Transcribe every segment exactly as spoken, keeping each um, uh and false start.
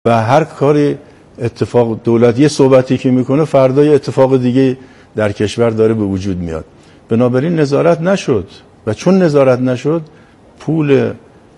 و هر کاری اتفاق دولت یه صحبتی که میکنه فردا یه اتفاق دیگه در کشور داره به وجود میاد. بنابراین نظارت نشد و چون نظارت نشد پول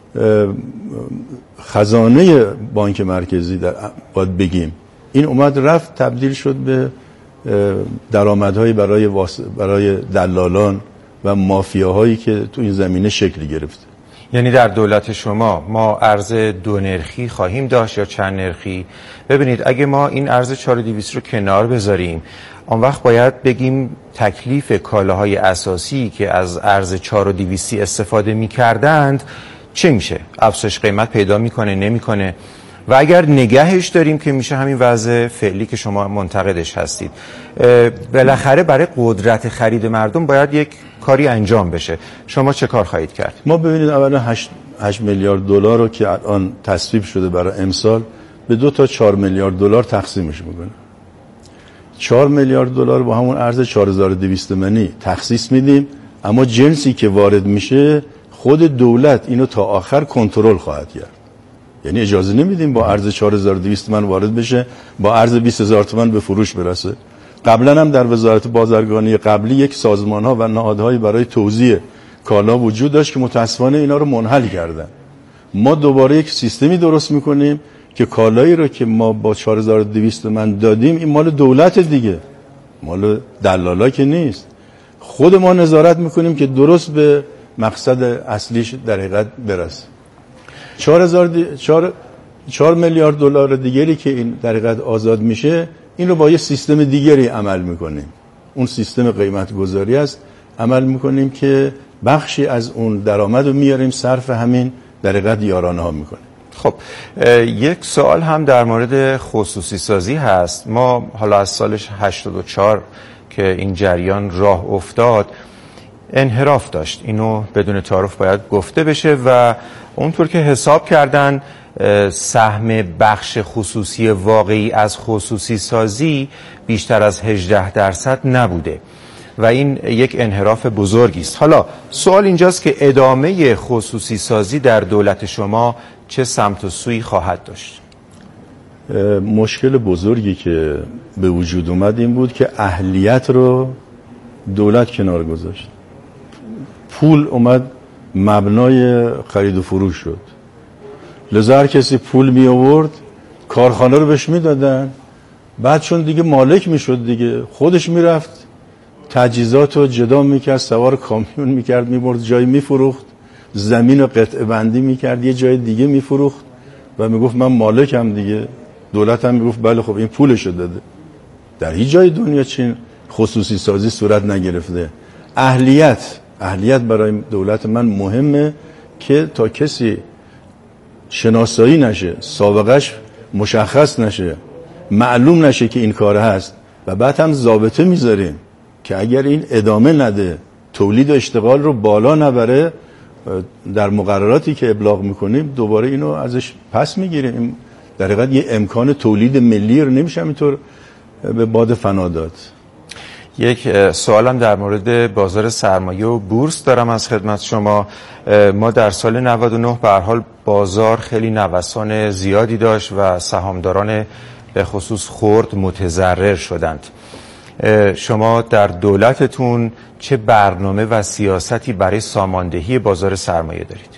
خزانه بانک مرکزی در باید بگیم این اومد رفت تبدیل شد به درآمدهای برای واس... برای دلالان و مافیاهایی که تو این زمینه شکل گرفته. یعنی در دولت شما ما ارز دو نرخی خواهیم داشت یا چند نرخی؟ ببینید اگه ما این ارز چهار و دویست رو کنار بذاریم آن وقت باید بگیم تکلیف کالاهای اساسی که از ارز چهار و دویست استفاده می کردند چه میشه؟ افزایش قیمت پیدا میکنه نمیکنه؟ و اگر نگهش داریم که میشه همین وضع فعلی که شما منتقدش هستید. بالاخره برای قدرت خرید مردم باید یک کاری انجام بشه. شما چه کار خواهید کرد؟ ما ببینید اولا هشت میلیارد دلار رو که الان تصویب شده برای امسال به دو تا چهار میلیارد دلار تقسیمش میکنه. چهار میلیارد دلار با همون ارز چهار هزار و دویست منی تخصیص میدیم، اما جنسی که وارد میشه خود دولت اینو تا آخر کنترل خواهد کرد. یعنی اجازه نمیدیم با ارز چهار هزار و دویست تومان وارد بشه با ارز بیست هزار تومان به فروش برسه. قبلا هم در وزارت بازرگانی قبلی یک سازمان‌ها و نهادهایی برای توزیع کالا وجود داشت که متاسفانه اینا رو منحل کردن. ما دوباره یک سیستمی درست میکنیم که کالایی رو که ما با چهار هزار و دویست تومان دادیم این مال دولت دیگه، مال دلالا که نیست. خود ما نظارت میکنیم که درست به مقصد اصلیش در حقیقت برسه. چهار میلیارد دلار دیگری که این در حقیقت آزاد میشه این رو با یه سیستم دیگری عمل میکنیم. اون سیستم قیمت گذاری است، عمل میکنیم که بخشی از اون درآمد رو میاریم صرف همین در حقیقت یارانه ها میکنیم. خب یک سوال هم در مورد خصوصی سازی هست. ما حالا از سال هشتاد و چهار که این جریان راه افتاد انحراف داشت، اینو بدون تعارف باید گفته بشه و اونطور که حساب کردن سهم بخش خصوصی واقعی از خصوصی سازی بیشتر از هجده درصد نبوده و این یک انحراف بزرگی است. حالا سوال اینجاست که ادامه خصوصی سازی در دولت شما چه سمت و سویی خواهد داشت؟ مشکل بزرگی که به وجود اومد این بود که اهلیت رو دولت کنار گذاشت. پول اومد مبنای خرید و فروش شد. لذا هر کسی پول می آورد کارخانه رو بهش میدادن، بعد چون دیگه مالک میشد دیگه خودش میرفت تجهیزات رو جدا میکرد، سوار کامیون میکرد میبرد جایی میفروخت، زمین رو قطعه بندی میکرد یه جای دیگه میفروخت و میگفت من مالکم دیگه. دولت هم میگفت بله خب این پولشو داده. در هیچ جای دنیا چین خصوصی سازی صورت نگرفته. اهلیت اهلیت برای دولت من مهمه که تا کسی شناسایی نشه، سابقش مشخص نشه، معلوم نشه که این کار هست و بعد هم ضابطه میذاریم که اگر این ادامه نده تولید و اشتغال رو بالا نبره در مقرراتی که ابلاغ میکنیم دوباره اینو ازش پس میگیریم. در حقیقت یه امکان تولید ملی رو نمیشه اینطور به باد فنا داد. یک سوالم در مورد بازار سرمایه و بورس دارم از خدمت شما. ما در سال نود و نه به هر حال بازار خیلی نوسان زیادی داشت و سهامداران به خصوص خرد متضرر شدند. شما در دولتتون چه برنامه و سیاستی برای ساماندهی بازار سرمایه دارید؟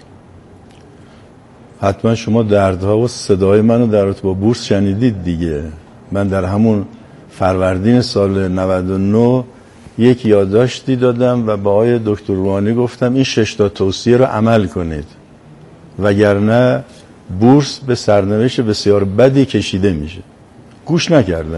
حتما شما دردها و صدای منو در رابطه با بورس شنیدید دیگه. من در همون فروردین سال نود و نه یک یادداشتی دادم و با آقای دکتر روحانی گفتم این شش تا توصیه رو عمل کنید وگرنه بورس به سرنوشت بسیار بدی کشیده میشه. گوش نکردم.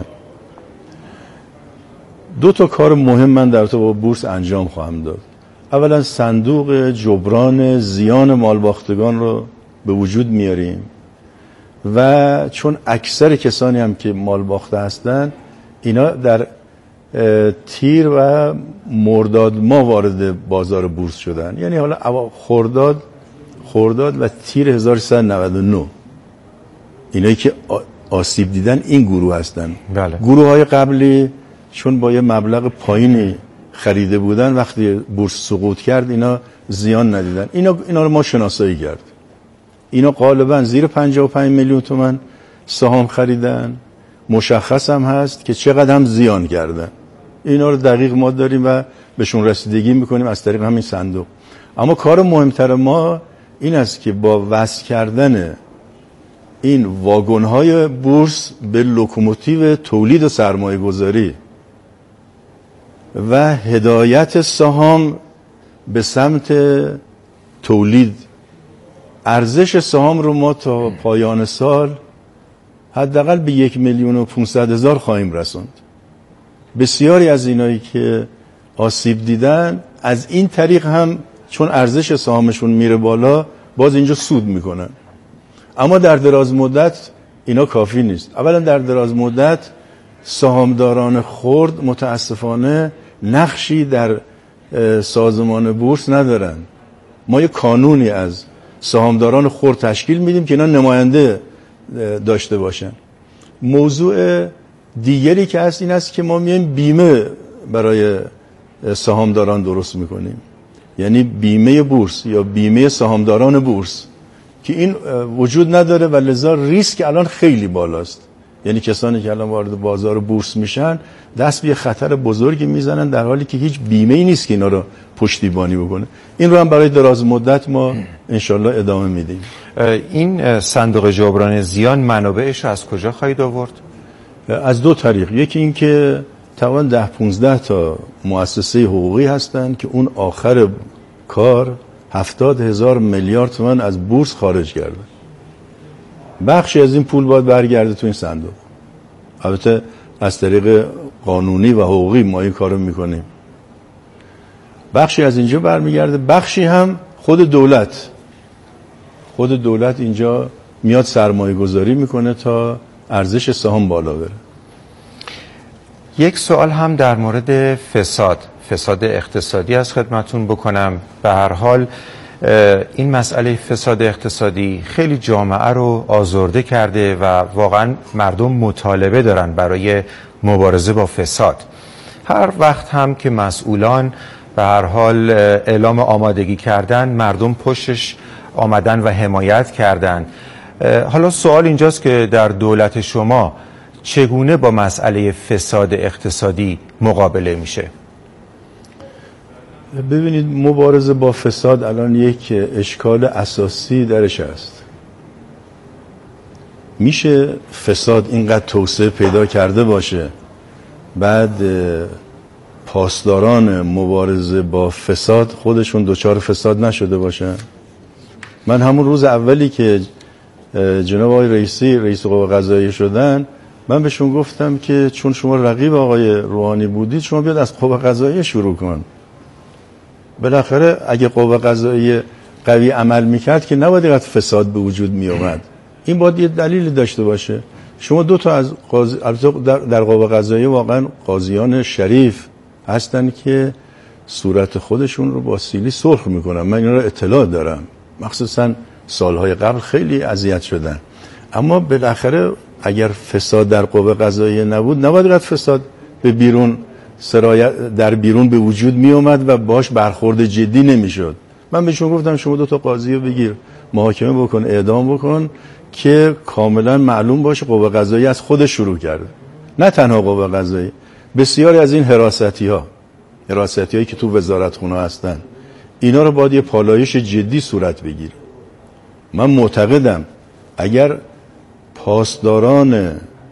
دو تا کار مهم من در تو با بورس انجام خواهم داد. اولا صندوق جبران زیان مالباختگان رو به وجود میاریم و چون اکثر کسانی هم که مالباخته هستن اینا در تیر و مرداد ما وارد بازار بورس شدن، یعنی حالا خرداد خرداد و تیر هزار و سیصد و نود و نه اینایی که آسیب دیدن این گروه هستن. بله. گروه های قبلی چون با یه مبلغ پایینی خریده بودن وقتی بورس سقوط کرد اینا زیان ندیدن. اینا اینا رو ما شناسایی کرد. اینا غالبا زیر پنجاه و پنج میلیون تومان سهام خریدن، مشخص هم هست که چقدر هم زیان کردن. اینا رو دقیق ما داریم و بهشون رسیدگی میکنیم از طریق همین صندوق. اما کار مهمتر ما این است که با وصل کردن این واگن‌های بورس به لوکوموتیو تولید و سرمایه گذاری و هدایت سهام به سمت تولید، ارزش سهام رو ما تا پایان سال حداقل به یک میلیون و پونصد هزار خواهیم رسوند. بسیاری از اینایی که آسیب دیدن از این طریق هم چون ارزش سهامشون میره بالا باز اینجا سود میکنن. اما در دراز مدت اینا کافی نیست. اولا در دراز مدت سهامداران خرد متاسفانه نقشی در سازمان بورس ندارن. ما یک قانونی از سهامداران خرد تشکیل میدیم که اینا نماینده داشته باشن. موضوع دیگری که هست این است که ما میایم بیمه برای سهامداران درست میکنیم، یعنی بیمه بورس یا بیمه سهامداران بورس که این وجود نداره و لذا ریسک الان خیلی بالاست. یعنی کسانی که الان وارد بازار بورس میشن دست به خطر بزرگی میزنن در حالی که هیچ بیمه ای نیست که اینا رو پشتیبانی بکنه. این رو هم برای دراز مدت ما انشالله ادامه میدیم. این صندوق جبران زیان منابعش رو از کجا خواهید آورد؟ از دو طریق. یکی این که تقریبا ده پونزده تا مؤسسه حقوقی هستن که اون آخر کار هفتاد هزار میلیارد تومان از بورس خارج کرده. بخشی از این پول باید برگرده تو این صندوق. البته از طریق قانونی و حقوقی ما این کارو میکنیم. بخشی از اینجا برمیگرده، بخشی هم خود دولت خود دولت اینجا میاد سرمایه گذاری میکنه تا ارزش سهام بالا بره. یک سوال هم در مورد فساد فساد اقتصادی از خدمتون بکنم. به هر حال این مسئله فساد اقتصادی خیلی جامعه رو آزرده کرده و واقعا مردم مطالبه دارن برای مبارزه با فساد. هر وقت هم که مسئولان به هر حال اعلام آمادگی کردن، مردم پشتش آمدن و حمایت کردن. حالا سوال اینجاست که در دولت شما چگونه با مسئله فساد اقتصادی مقابله میشه؟ ببینید، مبارزه با فساد الان یک اشکال اساسی درش است. میشه فساد اینقدر توسعه پیدا کرده باشه بعد پاسداران مبارزه با فساد خودشون دچار فساد نشده باشن؟ من همون روز اولی که جناب آقای رئیسی رئیس قوه قضاییه شدن، من بهشون گفتم که چون شما رقیب آقای روحانی بودید، شما بیاد از قوه قضاییه شروع کن. بالاخره اگه قوه قضاییه قوی عمل میکرد که نباید اینقدر فساد به وجود میومد. این باید یه دلیلی داشته باشه. شما دو تا از قاضی در, در قوه قضاییه واقعا قاضیان شریف هستن که صورت خودشون رو با سیلی سرخ میکنن. من اینا رو اطلاع دارم، مخصوصا سالهای قبل خیلی اذیت شدن. اما بالاخره اگر فساد در قوه قضاییه نبود، نباید اینقدر فساد به بیرون سرایت در بیرون به وجود می اومد و باش برخورد جدی نمیشد. من بهشون گفتم شما دو تا قاضی رو بگیر، محاکمه بکن، اعدام بکن که کاملا معلوم باشه قوه قضاییه از خودش شروع کرده. نه تنها قوه قضاییه، بسیاری از این حراستی ها حراستی هایی که تو وزارتخونه هستن، اینا رو باید یه پالایش جدی صورت بگیره. من معتقدم اگر پاسداران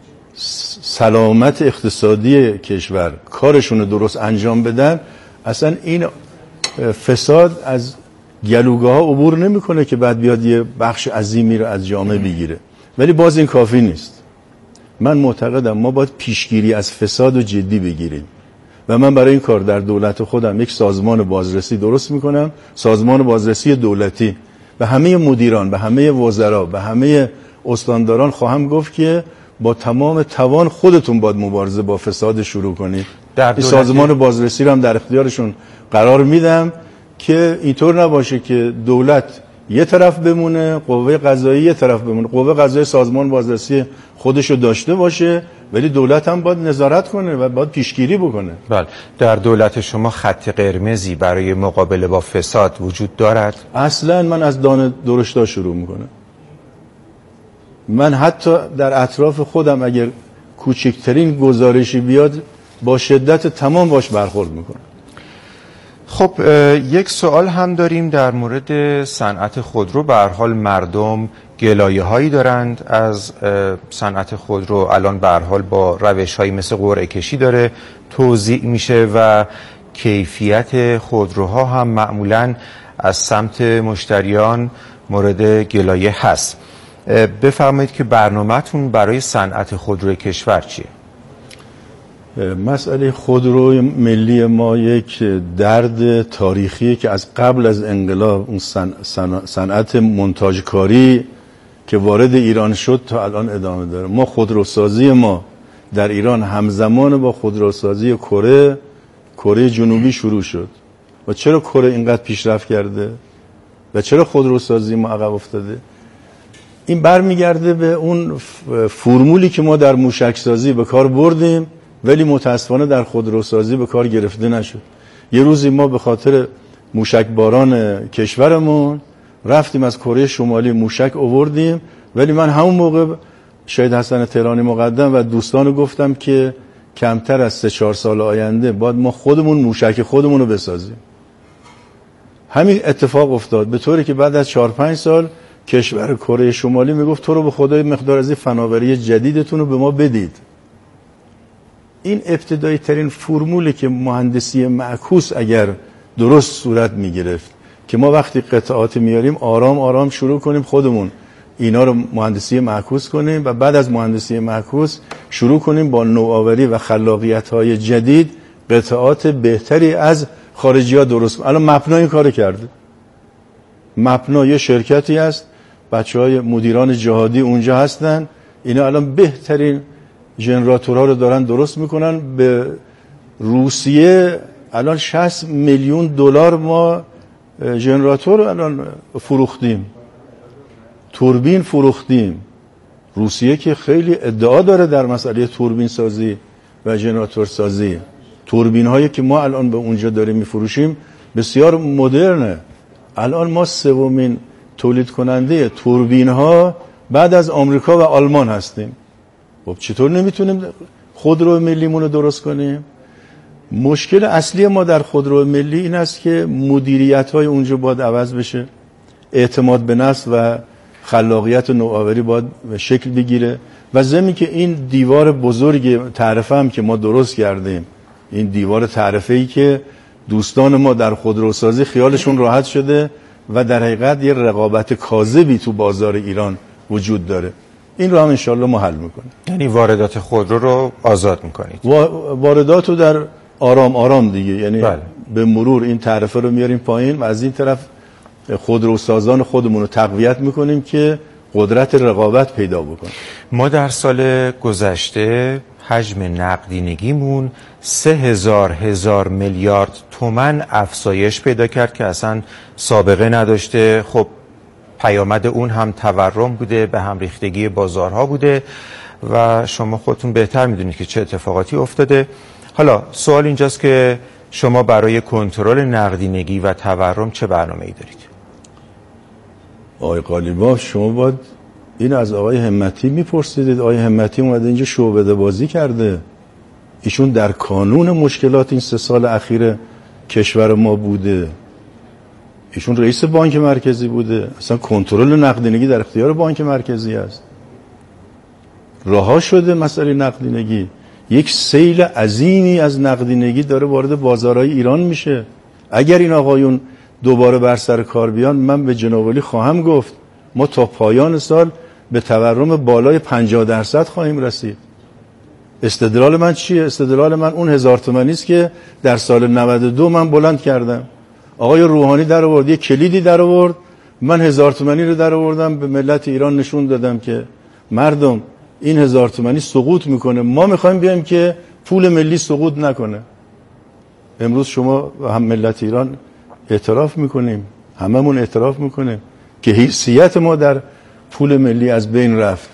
سلامت اقتصادی کشور کارشون رو درست انجام بدن، اصلا این فساد از گلوگاه ها عبور نمیکنه که بعد بیاد یه بخش عظیمی رو از جامعه بگیره. ولی باز این کافی نیست. من معتقدم ما باید پیشگیری از فساد رو جدی بگیریم و من برای این کار در دولت خودم یک سازمان بازرسی درست میکنم، سازمان بازرسی دولتی. به همه مدیران، به همه وزرا، به همه استانداران خواهم گفت که با تمام توان خودتون باید مبارزه با فساد شروع کنید. این سازمان بازرسی رو هم در اختیارشون قرار میدم که اینطور نباشه که دولت یه طرف بمونه، قوه قضایی یه طرف بمونه. قوه قضایی سازمان بازرسی خودشو داشته باشه، ولی دولت هم باید نظارت کنه و باید پیشگیری بکنه. بله. در دولت شما خط قرمزی برای مقابله با فساد وجود دارد؟ اصلا من از دانه درشتا شروع میکنم. من حتی در اطراف خودم اگر کوچکترین گزارشی بیاد با شدت تمام باش برخورد میکنم. خب یک سوال هم داریم در مورد صنعت خودرو. به هر حال مردم گلایه هایی دارند از صنعت خودرو. الان به هر حال با روش هایی مثل قرعه کشی داره توزیع میشه و کیفیت خودروها هم معمولاً از سمت مشتریان مورد گلایه هست. بفرمایید که برنامه‌تون برای صنعت خودروی کشور چیه؟ مسئله خودروی ملی ما یک درد تاریخیه که از قبل از انقلاب اون صنعت منتاجکاری که وارد ایران شد تا الان ادامه داره. ما خودروسازی ما در ایران همزمان با خودروسازی کره کره جنوبی شروع شد. و چرا کره اینقدر پیشرفت کرده و چرا خودروسازی ما عقب افتاده؟ این برمیگرده به اون فرمولی که ما در موشکسازی به کار بردیم ولی متاسفانه در خودروسازی به کار گرفته نشد. یه روزی ما به خاطر موشک باران کشورمون رفتیم از کره شمالی موشک آوردیم، ولی من همون موقع شهید حسن تهرانی مقدم و دوستانو گفتم که کمتر از سه چهار سال آینده باید ما خودمون موشک خودمون رو بسازیم. همین اتفاق افتاد، به طوری که بعد از چهار پنج سال کشور کره شمالی میگفت تو رو به خدای مقدار از این فناوری جدیدتون رو به ما بدید. این ابتدایی ترین فرمولی که مهندسی معکوس اگر درست صورت میگرفت که ما وقتی قطعات میاریم آرام آرام شروع کنیم خودمون اینا رو مهندسی معکوس کنیم و بعد از مهندسی معکوس شروع کنیم با نوآوری و خلاقیت‌های جدید قطعات بهتری از خارجی‌ها درست کنیم. الان مپنا این کارو کرده. مپنا یه شرکتی است، بچه‌های مدیران جهادی اونجا هستن، اینا الان بهترین ژنراتورها رو دارن درست میکنن. به روسیه الان شصت میلیون دلار ما ژنراتور الان فروختیم، توربین فروختیم. روسیه که خیلی ادعا داره در مسئله توربین سازی و ژنراتور سازی. توربین هایی که ما الان به اونجا داریم میفروشیم بسیار مدرنه. الان ما سومین تولید کننده توربین ها بعد از آمریکا و آلمان هستیم. خب چطور نمیتونیم خودرو ملیمون رو درست کنیم؟ مشکل اصلی ما در خودرو ملی این است که مدیریت های اونجا باید عوض بشه، اعتماد به نفس و خلاقیت و نوآوری باید شکل بگیره و ضمن که این دیوار بزرگ تعرفه هم که ما درست کردیم، این دیوار تعرفه ای که دوستان ما در خودروسازی خیالشون راحت شده و در حقیقت یه رقابت کاذبی تو بازار ایران وجود داره، این رو هم انشالله ما حل میکنیم. یعنی واردات خودرو رو آزاد میکنید؟ واردات رو در آرام آرام دیگه، یعنی بله. به مرور این تعرفه رو میاریم پایین و از این طرف خودروسازان خودمون رو تقویت میکنیم که قدرت رقابت پیدا بکنه. ما در سال گذشته حجم نقدینگیمون سه هزار هزار میلیارد تومان افزایش پیدا کرد که اصلا سابقه نداشته. خب پیامد اون هم تورم بوده، به هم ریختگی بازارها بوده و شما خودتون بهتر میدونید که چه اتفاقاتی افتاده. حالا سوال اینجاست که شما برای کنترل نقدینگی و تورم چه برنامه‌ای دارید؟ آقای قالیباف شما باید این از آقای همتی میپرسیدید. آقای همتی اومده اینجا شعبده بازی کرده، ایشون در کانون مشکلات این سه سال اخیر کشور ما بوده، ایشون رئیس بانک مرکزی بوده، اصلا کنترل نقدینگی در اختیار بانک مرکزی است. رها شده مسئله نقدینگی، یک سیل عظیمی از نقدینگی داره وارد بازارهای ایران میشه. اگر این آقایون دوباره بر سر کار بیان من به جناب عالی خواهم گفت ما تا پایان سال به تورم بالای پنجاه درصد خواهیم رسید. استدلال من چیه؟ استدلال من اون هزار تومانی است که در سال نود و دو من بلند کردم. آقای روحانی در آورد یه کلیدی در آورد، من هزار تومانی رو در آوردم به ملت ایران نشون دادم که مردم این هزار تومانی سقوط میکنه، ما میخوایم بیایم که پول ملی سقوط نکنه. امروز شما و هم ملت ایران اعتراف میکنیم، هممون اعتراف میکنیم که حیثیت ما در پول ملی از بین رفت.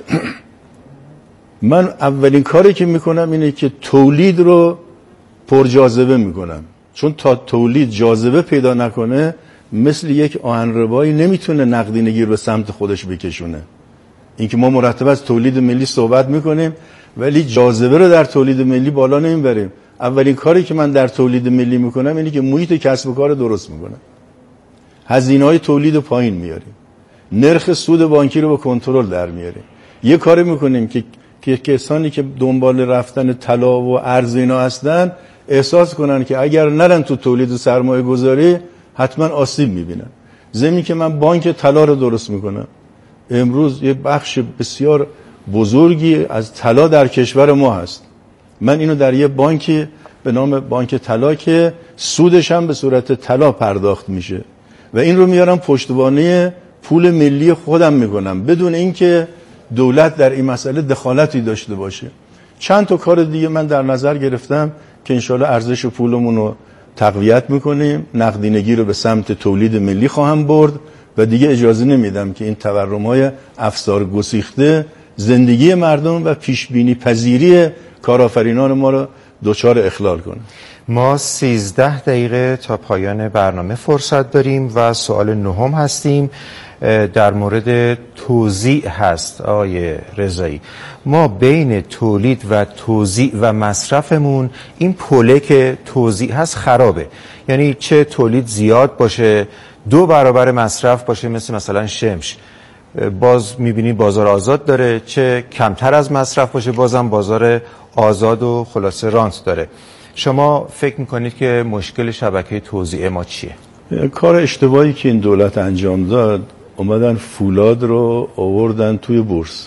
من اولین کاری که میکنم اینه که تولید رو پرجاذبه میکنم، چون تا تولید جاذبه پیدا نکنه مثل یک آهنربایی نمیتونه نقدینگی رو به سمت خودش بکشونه. اینکه ما مرتب از تولید ملی صحبت میکنیم ولی جاذبه رو در تولید ملی بالا نمیبریم. اولین کاری که من در تولید ملی میکنم اینه که محیط کسب و کار درست میکنم، هزینه‌های تولید رو پایین میاریم، نرخ سود بانکی رو با کنترل در میاریم. یه کاری میکنیم که که کسانی که دنبال رفتن طلا و ارز اینا هستن احساس کنن که اگر نرن تو تولید و سرمایه گذاری حتما آسیب میبینن. زمین که من بانک طلا رو درست میکنم، امروز یه بخش بسیار بزرگی از طلا در کشور ما هست. من اینو در یه بانکی به نام بانک طلا که سودش هم به صورت طلا پرداخت میشه و این رو میارم پشتوانه پول ملی خودم میکنم بدون اینکه دولت در این مسئله دخالتی داشته باشه. چند تا کار دیگه من در نظر گرفتم که انشالله ارزش پولمون رو تقویت میکنیم، نقدینگی رو به سمت تولید ملی خواهم برد و دیگه اجازه نمیدم که این تورم‌های افسار گسیخته زندگی مردم و پیشبینی پذیری کارآفرینان ما رو دچار اخلال کنه. ما سیزده دقیقه تا پایان برنامه فرصت داریم و سوال نهم هستیم در مورد توزیع هست. آقای رضایی، ما بین تولید و توزیع و مصرفمون این پله که توزیع هست خرابه، یعنی چه تولید زیاد باشه دو برابر مصرف باشه مثل مثلا شمش، باز میبینی بازار آزاد داره، چه کمتر از مصرف باشه بازم بازار آزاد و خلاصه رانت داره. شما فکر میکنید که مشکل شبکه توزیع ما چیه؟ کار اشتباهی که این دولت انجام داد، اومدن فولاد رو آوردن توی بورس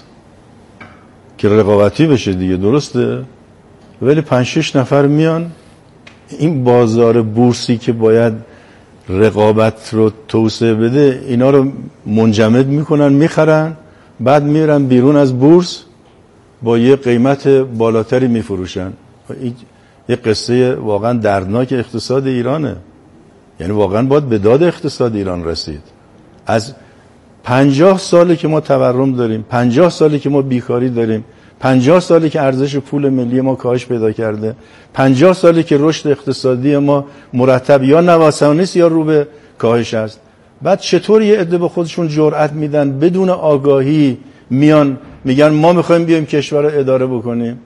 که رقابتی بشه دیگه، درسته؟ ولی پنج شش نفر میان این بازار بورسی که باید رقابت رو توسعه بده اینا رو منجمد میکنن، میخرن، بعد میرن بیرون از بورس با یه قیمت بالاتری میفروشن. این یه قصه واقعا دردناک اقتصاد ایرانه. یعنی واقعا باید به داد اقتصاد ایران رسید. از پنجاه ساله که ما تورم داریم، پنجاه ساله که ما بیکاری داریم، پنجاه ساله که ارزش پول ملی ما کاهش پیدا کرده، پنجاه ساله که رشد اقتصادی ما مرتب یا نوسان نیست یا رو به کاهش است. بعد چطور یه عده به خودشون جرأت میدن بدون آگاهی میان میگن ما میخوایم بیایم کشور رو اداره بکنیم؟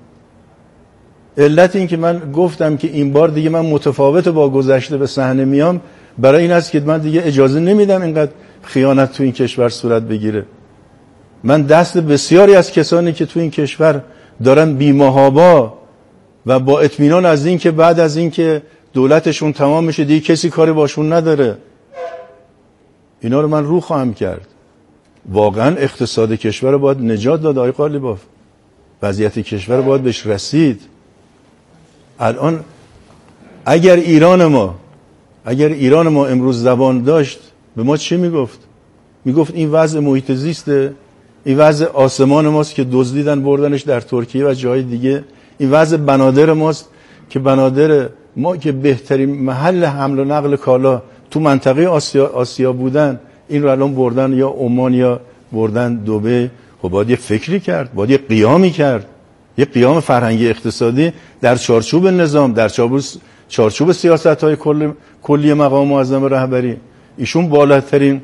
علت این که من گفتم که این بار دیگه من متفاوت با گذشته به صحنه میام برای این است که من دیگه اجازه نمیدم اینقدر خیانت تو این کشور صورت بگیره. من دست بسیاری از کسانی که تو این کشور دارن بی‌محابا و با اطمینان از این که بعد از این که دولتشون تمام میشه دیگه کسی کاری باشون نداره، اینا رو من رو خواهم کرد. واقعا اقتصاد کشور رو باید نجات داد. آقای قالیباف، وضعیت کشور باید بهش رسید. الان اگر ایران ما اگر ایران ما امروز زبان داشت به ما چی میگفت؟ میگفت این وضع محیط زیسته، این وضع آسمان ماست که دزدیدن بردنش در ترکیه و جای دیگه، این وضع بنادر ماست که بنادر ما که بهترین محل حمل و نقل کالا تو منطقه آسیا, آسیا بودن این رو الان بردن یا عمان یا بردن دبی. خب باید یه فکری کرد، باید یه قیامی کرد، یه قیام فرهنگی اقتصادی در چارچوب نظام، در چارچوب سیاست‌های کل کلی مقام معظم رهبری. ایشون بالاترین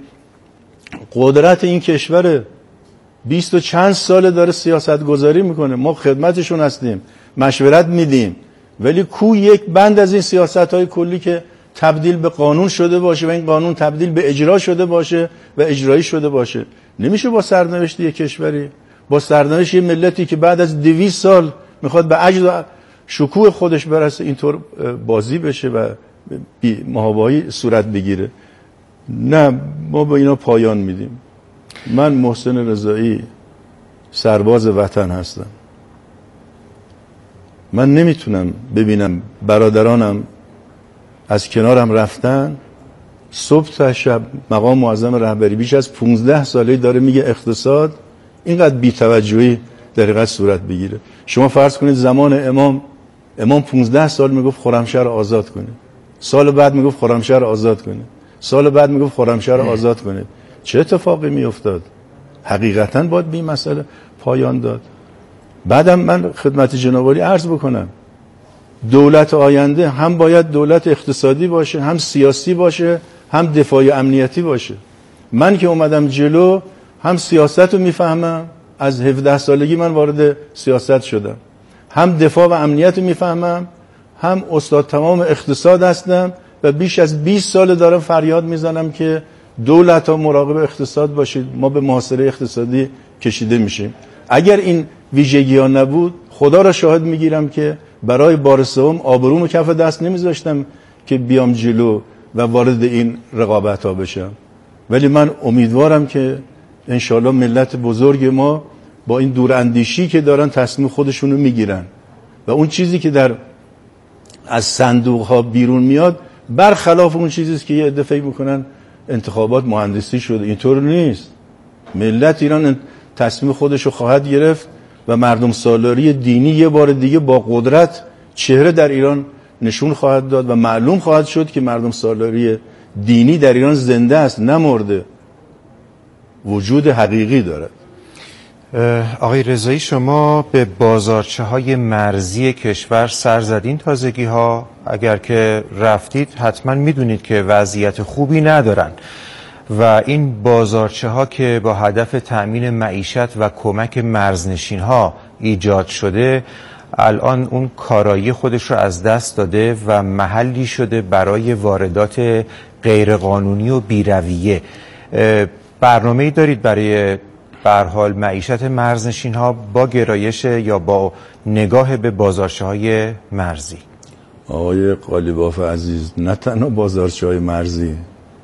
قدرت این کشوره، بیست و چند ساله داره سیاست گذاری میکنه، ما خدمتشون هستیم، مشورت میدیم، ولی کو یک بند از این سیاست‌های کلی که تبدیل به قانون شده باشه و این قانون تبدیل به اجرا شده باشه و اجرایی شده باشه. نمیشه با سرنوشت یک کشوری، با سرنوشت یه ملتی که بعد از دویست سال میخواد به عجز و شکوه خودش برسه اینطور بازی بشه و محابایی صورت بگیره. نه، ما با اینا پایان میدیم. من محسن رضایی سرباز وطن هستم. من نمیتونم ببینم برادرانم از کنارم رفتن، صبح تا شب مقام معظم رهبری بیش از پونزده ساله داره میگه اقتصاد، اینقدر بی‌توجهی در حقیقت صورت بگیره. شما فرض کنید زمان امام امام پونزده سال میگفت خرمشهر آزاد کنید، سال بعد میگفت خرمشهر آزاد کنید، سال بعد میگفت خرمشهر آزاد کنید. چه اتفاقی میافتاد؟ حقیقتا باید به این مسئله پایان داد. بعدم من خدمت جناب عالی عرض بکنم، دولت آینده هم باید دولت اقتصادی باشه، هم سیاسی باشه، هم دفاعی امنیتی باشه. من که اومدم جلو هم سیاست رو میفهمم، از هفده سالگی من وارد سیاست شدم، هم دفاع و امنیت میفهمم، هم استاد تمام اقتصاد هستم و بیش از بیست سال دارم فریاد میزنم که دولت ها مراقب اقتصاد باشید، ما به محاصره اقتصادی کشیده میشیم. اگر این ویژگی ها نبود، خدا را شاهد میگیرم که برای بار سوم آبرومو کف دست نمیذاشتم که بیام جلو و وارد این رقابت ها بشم. ولی من امیدوارم که انشالله ملت بزرگ ما با این دوراندیشی که دارن تصمیم خودشونو میگیرن و اون چیزی که در از صندوق ها بیرون میاد برخلاف اون چیزیست که یه عده فکر میکنن انتخابات مهندسی شده. اینطور نیست. ملت ایران تصمیم خودشو خواهد گرفت و مردم سالاری دینی یه بار دیگه با قدرت چهره در ایران نشون خواهد داد و معلوم خواهد شد که مردم سالاری دینی در ایران زنده است، نمرده، وجود حقیقی دارد. آقای رضایی، شما به بازارچه های مرزی کشور سر زدین تازگی ها، اگر که رفتید حتما میدونید که وضعیت خوبی ندارن و این بازارچه ها که با هدف تأمین معیشت و کمک مرزنشین ها ایجاد شده الان اون کارایی خودش رو از دست داده و محلی شده برای واردات غیرقانونی و بیرویه. برنامه‌ای دارید برای به هر حال معیشت مرزنشین ها با گرایش یا با نگاه به بازارچه های مرزی؟ آقای قالیباف عزیز، نه تنها بازارچه های مرزی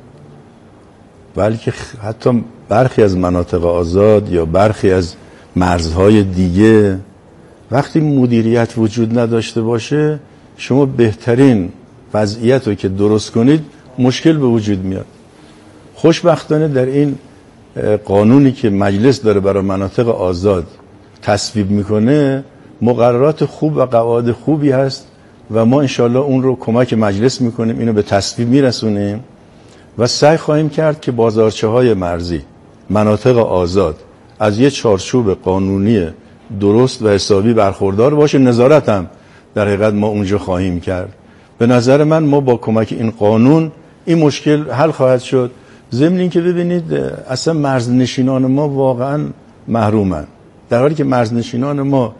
بلکه حتی برخی از مناطق آزاد یا برخی از مرزهای دیگه وقتی مدیریت وجود نداشته باشه، شما بهترین وضعیت رو که درست کنید مشکل به وجود میاد. خوشبختانه در این قانونی که مجلس داره برای مناطق آزاد تصویب میکنه مقررات خوب و قواعد خوبی هست و ما انشالله اون رو کمک مجلس میکنیم، اینو به تصویب میرسونیم و سعی خواهیم کرد که بازارچه های مرزی، مناطق آزاد از یه چارچوب قانونی درست و حسابی برخوردار باشه. نظارت هم در حقیقت ما اونجا خواهیم کرد. به نظر من ما با کمک این قانون این مشکل حل خواهد شد. ضمن این که ببینید اصلا مرزنشینان ما واقعا محرومن، در حالی که مرزنشینان ما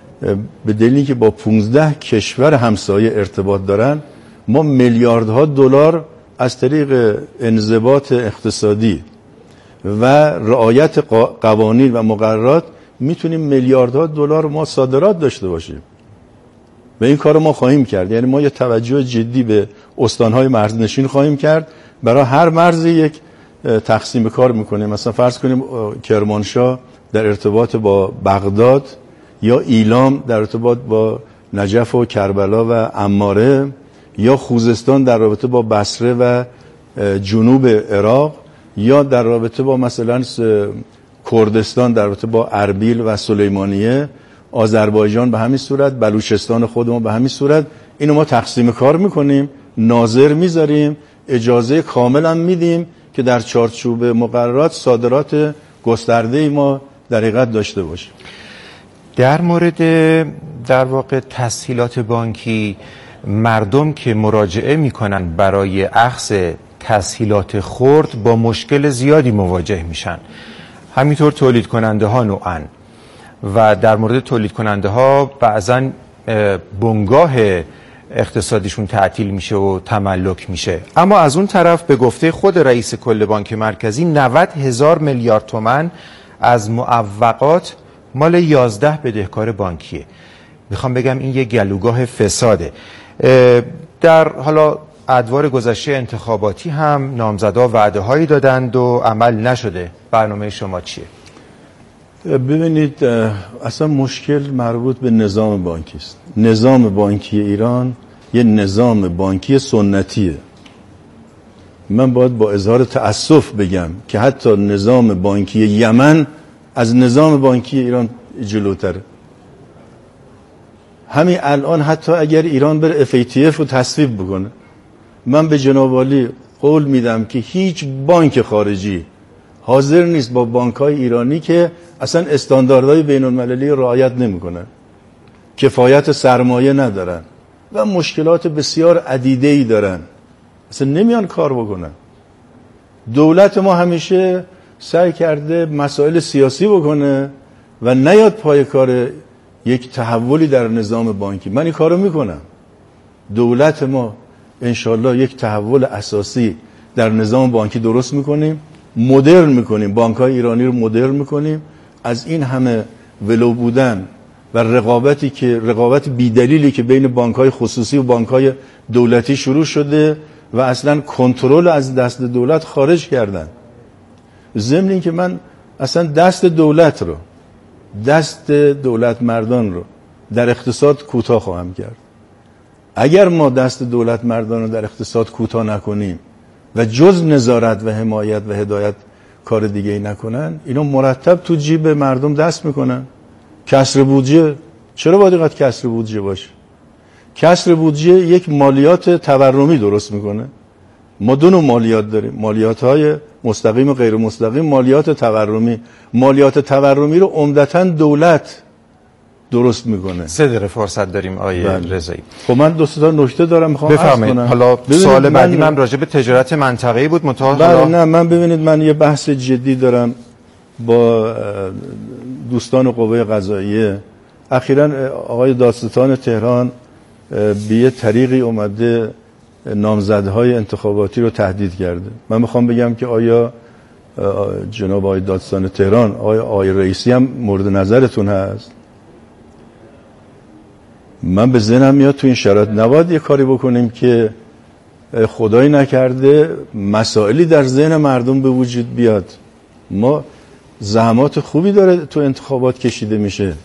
به دلیلی که با پانزده کشور همسایه ارتباط دارن، ما میلیاردها دلار از طریق انضباط اقتصادی و رعایت قوانین و مقررات میتونیم میلیاردها دلار ما صادرات داشته باشیم و این کار ما خواهیم کرد. یعنی ما یه توجه جدی به استانهای مرزنشین خواهیم کرد. برای هر مرزی یک تقسیم کار میکنیم. مثلا فرض کنیم کرمانشاه در ارتباط با بغداد یا ایلام در ارتباط با نجف و کربلا و عماره یا خوزستان در رابطه با بصره و جنوب عراق یا در رابطه با مثلا کردستان در رابطه با اربیل و سلیمانیه، آذربایجان به همین صورت، بلوچستان خودمون به همین صورت. اینو ما تقسیم کار میکنیم، ناظر میذاریم، اجازه کامل هم میدیم که در چارچوب مقررات صادرات گسترده ما در حقیقت داشته باشیم. در مورد در واقع تسهیلات بانکی، مردم که مراجعه میکنن برای اخذ تسهیلات خرد با مشکل زیادی مواجه میشن، همینطور تولید کننده ها نوعاً. و در مورد تولید کننده ها بعضاً بنگاه اقتصادیشون تعطیل میشه و تملک میشه. اما از اون طرف به گفته خود رئیس کل بانک مرکزی نود هزار میلیارد تومان از معوقات مال یازده بدهکار بانکیه. میخوام بگم این یه گلوگاه فساده. در حالا ادوار گذشته انتخاباتی هم نامزدا وعده هایی دادند و عمل نشده. برنامه شما چیه؟ ببینید اصلا مشکل مربوط به نظام بانکی است. نظام بانکی ایران یه نظام بانکی سنتیه. من باید با اظهار تأسف بگم که حتی نظام بانکی یمن از نظام بانکی ایران جلوتره. همین الان حتی اگر ایران بره اف ای تی اف رو تصویب بکنه، من به جناب عالی قول میدم که هیچ بانک خارجی حاضر نیست با بانک‌های ایرانی که اصلا استانداردهای بین‌المللی رعایت نمی‌کنن، کفایت سرمایه ندارن و مشکلات بسیار عدیده‌ای دارن، اصلا نمیان کار بکنن. دولت ما همیشه سعی کرده مسائل سیاسی بکنه و نیاد پای کار یک تحولی در نظام بانکی. من این کارو میکنم. دولت ما انشالله یک تحول اساسی در نظام بانکی درست میکنیم، مدرن میکنیم، بانک‌های ایرانی رو مدرن میکنیم. از این همه ولو بودن و رقابتی که رقابت بی‌دلیلی که بین بانک‌های خصوصی و بانک‌های دولتی شروع شده و اصلا کنترل از دست دولت خارج کردن. ضمن این که من اصلا دست دولت رو، دست دولت مردان رو در اقتصاد کوتاه خواهم کرد. اگر ما دست دولت مردان رو در اقتصاد کوتاه نکنیم و جز نظارت و حمایت و هدایت کار دیگه ای نکنن، اینا مرتب تو جیب مردم دست میکنن. کسر بودجه، چرا باید اینقدر کسر بودجه باشه؟ کسر بودجه یک مالیات تورمی درست میکنه. ما دو نوع مالیات داریم، مالیات های مستقیم و غیر مستقیم. مالیات تورمی، مالیات تورمی رو عمدتاً دولت درست میکنه. سه دقیقه فرصت داریم آیه رضایی. خب من دو تا نکته دارم میخوام عرض کنم. حالا سوال بعدی من راجع به تجارت منطقه‌ای بود متأ بله نه من ببینید من یه بحث جدی دارم با دوستان قوه قضاییه. اخیراً آقای دادستان تهران به یه طریقی اومده نامزدهای انتخاباتی رو تهدید کرده. من میخوام بگم که آیا جناب آقای دادستان تهران، آقای آقای رئیسی هم مورد نظرتون هست؟ من به ذهنم میاد تو این شرایط نباید یه کاری بکنیم که خدایی نکرده مسائلی در ذهن مردم به وجود بیاد. ما زحمات خوبی داره تو انتخابات کشیده میشه.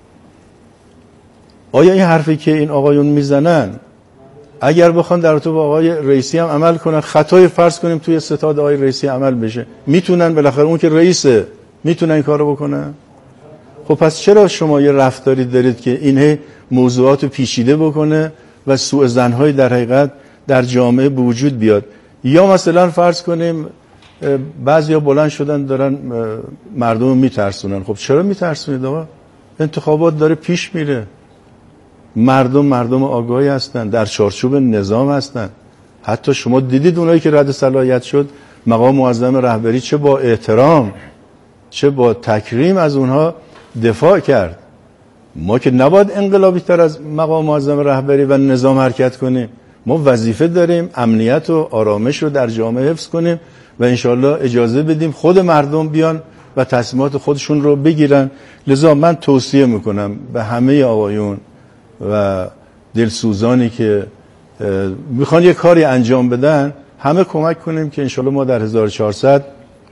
آیا این حرفی که این آقایون میزنن اگر بخوان در تو با آقای رئیسی هم عمل کنن، خطای فرض کنیم توی ستاد آقای رئیسی عمل بشه، میتونن بالاخره اون که رئیسه میتونن این کارو بکنن؟ خب پس چرا شما یه رفتاری دارید که این موضوعات پیچیده بکنه و سوء ظن‌های در حقیقت در جامعه به وجود بیاد؟ یا مثلا فرض کنیم بعضیا بلند شدن دارن مردم میترسونن. خب چرا میترسونید آقا؟ انتخابات داره پیش میره، مردم مردم آگاهی هستن، در چارچوب نظام هستن. حتی شما دیدید اونایی که رد صلاحیت شد مقام معظم رهبری چه با احترام چه با تکریم از اونها دفاع کرد. ما که نباید انقلابی تر از مقام معظم رهبری و نظام حرکت کنیم. ما وظیفه داریم امنیت و آرامش رو در جامعه حفظ کنیم و انشالله اجازه بدیم خود مردم بیان و تصمیمات خودشون رو بگیرن. لذا من توصیه میکنم به همه آقایون و دلسوزانی که میخوان یه کاری انجام بدن، همه کمک کنیم که انشالله ما در هزار و چهارصد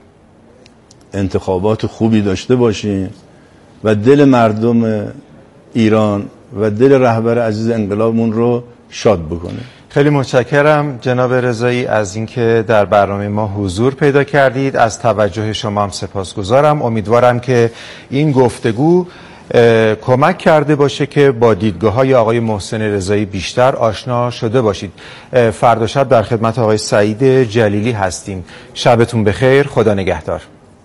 انتخابات خوبی داشته باشیم و دل مردم ایران و دل رهبر عزیز انقلابمون رو شاد بکنه. خیلی متشکرم جناب رضایی از اینکه در برنامه ما حضور پیدا کردید. از توجه شما هم سپاسگزارم. امیدوارم که این گفتگو کمک کرده باشه که با دیدگاه‌های آقای محسن رضایی بیشتر آشنا شده باشید. فردا شب در خدمت آقای سعید جلیلی هستیم. شبتون بخیر. خدا نگهدار.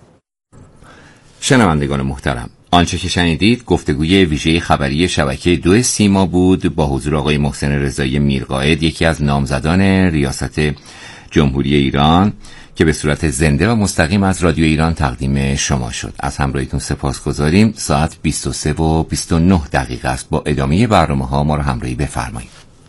شنوندگان محترم، آنچه که شنیدید گفتگوی ویژه خبری شبکه دو سیما بود با حضور آقای محسن رضایی میرقائد، یکی از نامزدان ریاست جمهوری ایران که به صورت زنده و مستقیم از رادیو ایران تقدیم شما شد. از همراهیتون سپاسگزاریم. ساعت بیست و سه و بیست و نه دقیقه است. با ادامه برنامه ها ما رو همراهی بفرمایید.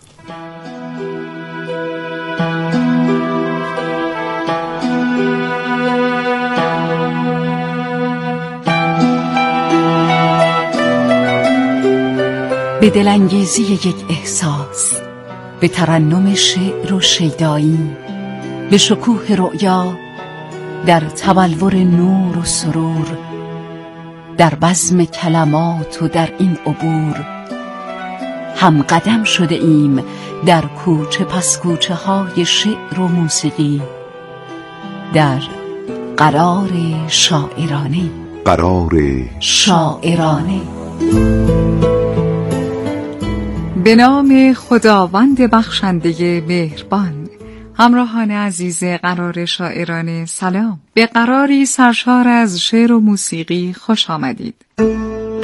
به دلانگیزی یک احساس، به ترنم شعر و شیدایی، به شکوه رؤیا، در تبلور نور و سرور، در بزم کلمات و در این عبور هم قدم شده ایم در کوچه پس کوچه های شعر و موسیقی، در قرار شاعرانه قرار شاعرانه. به نام خداوند بخشنده مهربان. همراهان عزیز قرار شاعرانه سلام. به قراری سرشار از شعر و موسیقی خوش آمدید.